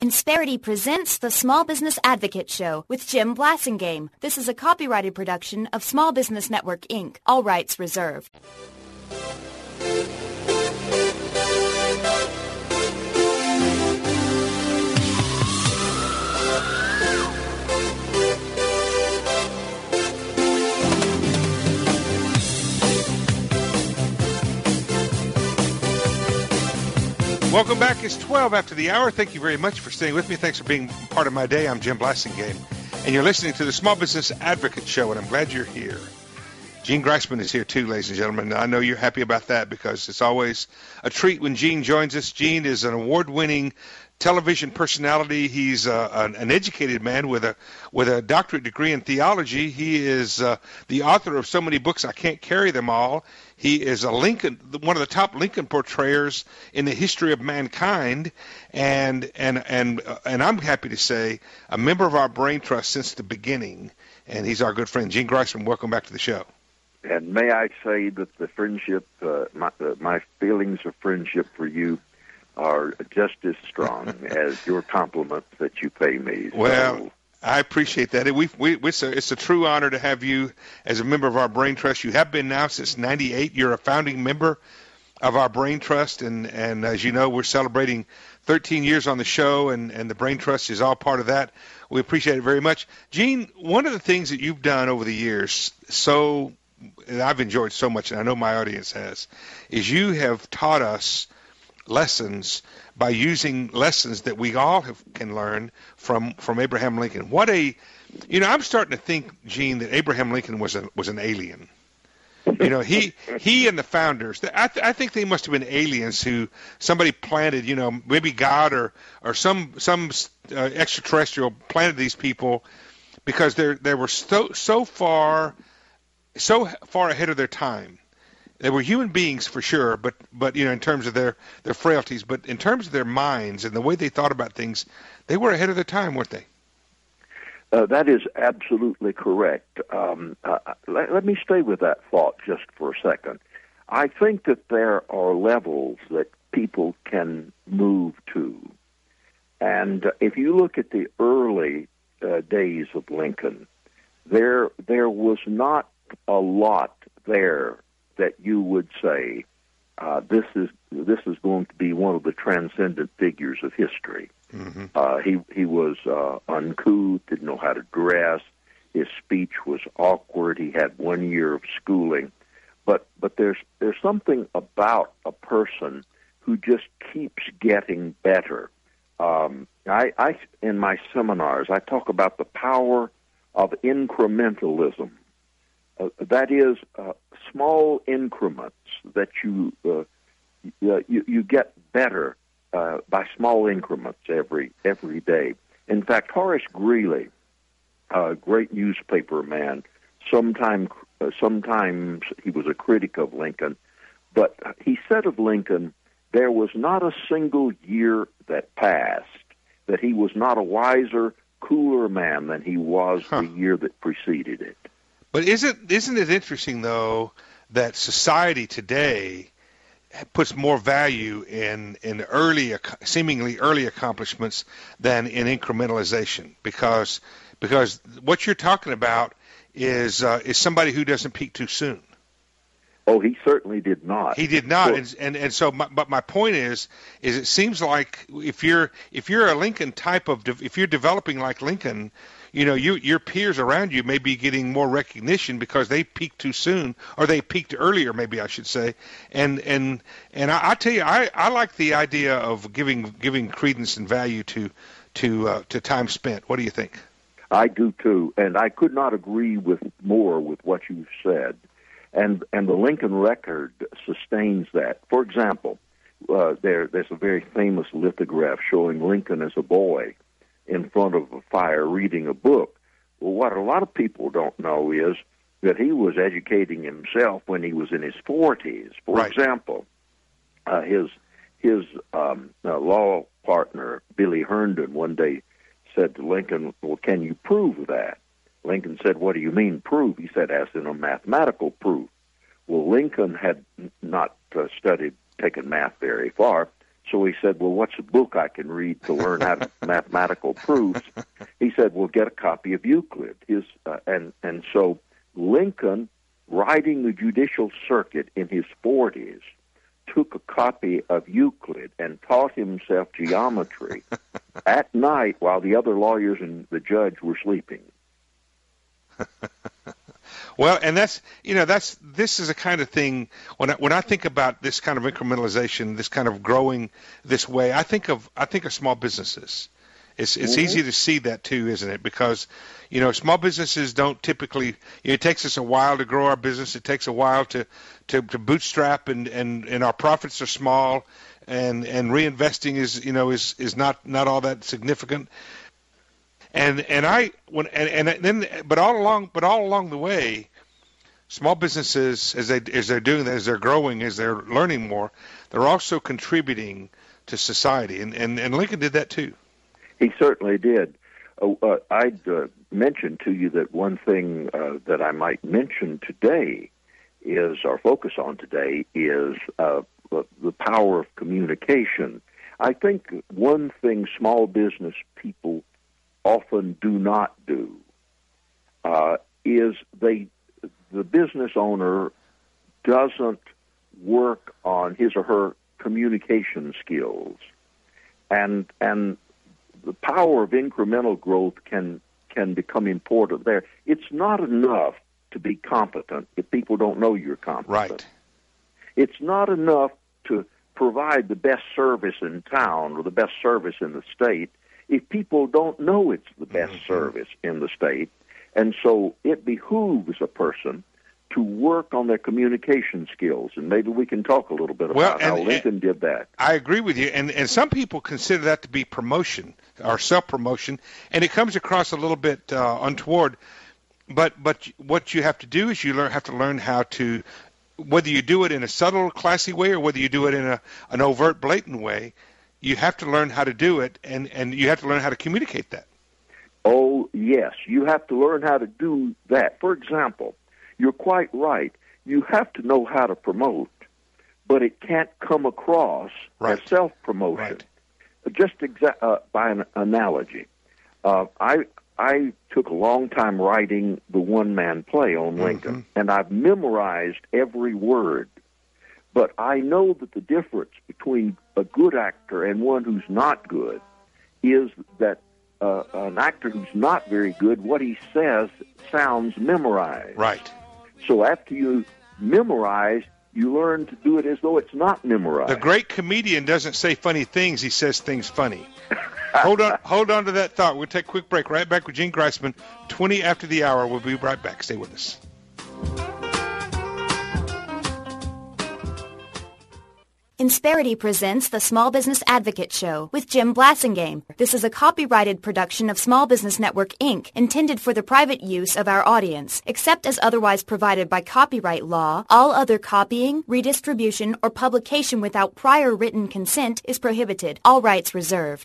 Insperity presents the Small Business Advocate Show with Jim Blasingame. This is a copyrighted production of Small Business Network, Inc., all rights reserved. Welcome back. It's 12 after the hour. Thank you very much for staying with me. Thanks for being part of my day. I'm Jim Blasingame, and you're listening to the Small Business Advocate Show, and I'm glad you're here. Gene Greisman is here too, ladies and gentlemen. I know you're happy about that because it's always a treat when Gene joins us. Gene is an award-winning television personality. He's an educated man with a doctorate degree in theology. He is the author of so many books I can't carry them all. He is one of the top Lincoln portrayers in the history of mankind, and I'm happy to say a member of our Brain Trust since the beginning. And he's our good friend, Gene Greisman. Welcome back to the show. And may I say that the friendship, my feelings of friendship for you are just as strong as your compliments that you pay me. Well, I appreciate that. It's a true honor to have you as a member of our Brain Trust. You have been now since '98. You're a founding member of our Brain Trust, and as you know, we're celebrating 13 years on the show, and the Brain Trust is all part of that. We appreciate it very much. Gene, one of the things that you've done over the years, and I've enjoyed so much, and I know my audience has, is you have taught us lessons by using lessons that we all can learn from Abraham Lincoln. I'm starting to think, Gene, that Abraham Lincoln was an alien. You know, he and the founders, I think they must have been aliens who somebody planted, maybe God or some extraterrestrial planted these people because they were so far ahead of their time. They were human beings for sure, but in terms of their frailties, but in terms of their minds and the way they thought about things, they were ahead of their time, weren't they? That is absolutely correct. Let me stay with that thought just for a second. I think that there are levels that people can move to. And if you look at the early days of Lincoln, there was not a lot there that you would say this is going to be one of the transcendent figures of history. Mm-hmm. He was uncouth, didn't know how to dress. His speech was awkward. He had 1 year of schooling, but there's something about a person who just keeps getting better. I in my seminars I talk about the power of incrementalism. That is small increments that you get better by small increments every day. In fact, Horace Greeley, a great newspaper man, sometimes he was a critic of Lincoln, but he said of Lincoln, there was not a single year that passed that he was not a wiser, cooler man than he was the year that preceded it. But isn't it interesting, though, that society today puts more value in seemingly early accomplishments than in incrementalization? Because what you're talking about is somebody who doesn't peak too soon. Oh, he certainly did not. He did not, and so. But my point is it seems like if you're a Lincoln if you're developing like Lincoln, your peers around you may be getting more recognition because they peaked too soon, or they peaked earlier, maybe I should say. And I tell you, I like the idea of giving credence and value to time spent. What do you think? I do too, and I could not agree more with what you said. And the Lincoln record sustains that. For example, there's a very famous lithograph showing Lincoln as a boy in front of a fire reading a book. Well, what a lot of people don't know is that he was educating himself when he was in his 40s. For example, his law partner, Billy Herndon, one day said to Lincoln, well, can you prove that? Lincoln said, what do you mean prove? He said, as in a mathematical proof. Well, Lincoln had not taken math very far, So he said, well, what's a book I can read to learn how to mathematical proofs? He said, well, get a copy of Euclid. And so Lincoln, riding the judicial circuit in his 40s, took a copy of Euclid and taught himself geometry at night while the other lawyers and the judge were sleeping. Well, and this is a kind of thing when I think about this kind of incrementalization, this kind of growing this way, I think of small businesses. It's easy to see that too, isn't it? Because small businesses don't typically. It takes us a while to grow our business. It takes a while to bootstrap, and our profits are small, and reinvesting is not all that significant. But all along the way, small businesses as they're doing that, as they're growing, as they're learning more, they're also contributing to society, and Lincoln did that too. He certainly did. I'd mention to you that one thing that I might mention today is, or focus on today, is the power of communication. I think one thing small business people often do not do is the business owner doesn't work on his or her communication skills, and the power of incremental growth can become important there. It's not enough to be competent if people don't know you're competent. Right. It's not enough to provide the best service in town or the best service in the state if people don't know it's the best service in the state. And so it behooves a person to work on their communication skills, and maybe we can talk a little bit about how Lincoln did that. I agree with you, and some people consider that to be promotion or self-promotion, and it comes across a little bit untoward. But what you have to do is have to learn how to, whether you do it in a subtle, classy way or whether you do it in an overt, blatant way, you have to learn how to do it, and you have to learn how to communicate that. Oh, yes, you have to learn how to do that. For example, you're quite right. You have to know how to promote, but it can't come across as self-promotion. Right. Just by an analogy, I took a long time writing the one-man play on Lincoln, and I've memorized every word. But I know that the difference between a good actor and one who's not good is that an actor who's not very good, what he says sounds memorized. Right. So after you memorize, you learn to do it as though it's not memorized. The great comedian doesn't say funny things; he says things funny. Hold on to that thought. We'll take a quick break. Right back with Gene Greisman, 20 after the hour. We'll be right back. Stay with us. Insperity presents the Small Business Advocate Show with Jim Blasingame. This is a copyrighted production of Small Business Network, Inc., intended for the private use of our audience. Except as otherwise provided by copyright law, all other copying, redistribution, or publication without prior written consent is prohibited. All rights reserved.